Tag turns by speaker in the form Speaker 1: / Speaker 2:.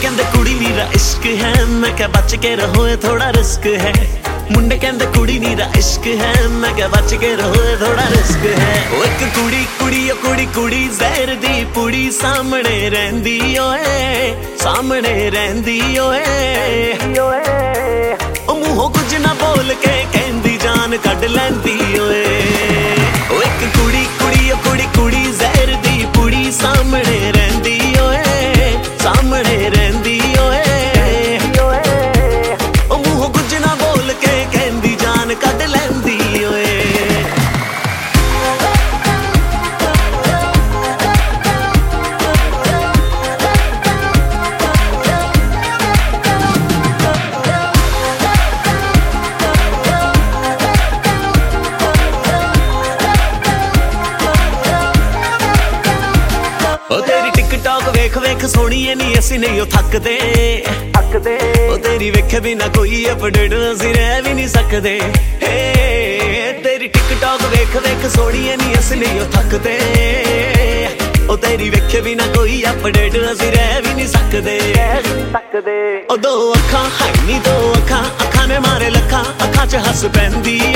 Speaker 1: कहंदे कुड़ी नीरा इश्क है, मैं क्या बच के रहो थोड़ा रिस्क है। मुंडे कहंदे कुड़ी नीरा इश्क है, मैं क्या बच के रहो थोड़ा रिस्क है। ओ एक कुड़ी कुड़ी ओ कुड़ी कुड़ी जहर दी पुड़ी सामने रहिंदी ओए, सामने रहिंदी ओए। ओ मूंहों कुछ ना बोल के कहंदी जान कढ लैंदी ओए। ओ एक कुड़ी कुड़ी ओ कुड़ी कुड़ी जहर दी पुड़ी सामने रहिंदी ओए, सामने रहिंदी ओए। ओ मूंहों कुछ ना बोल के कहंदी जान कढ लैंदी ओए। ओ तेरी टिकटॉक वेख वेख सोहणीए नी असीं नहीं ओ थकदे थकदे। ओ तेरी वेखे बिना कोई अपडेट असीं रह भी नहीं सकदे। हे तेरी टिकटॉक वेख वेख सोहणीए नी असीं नहीं ओ थकदे। ओ तेरी वेखे बिना कोई अपडेट असीं रह भी नहीं सकदे। ओ दो अखां है नी दो अखां, अखां ने मारे लखां, अखां च हस पैंदी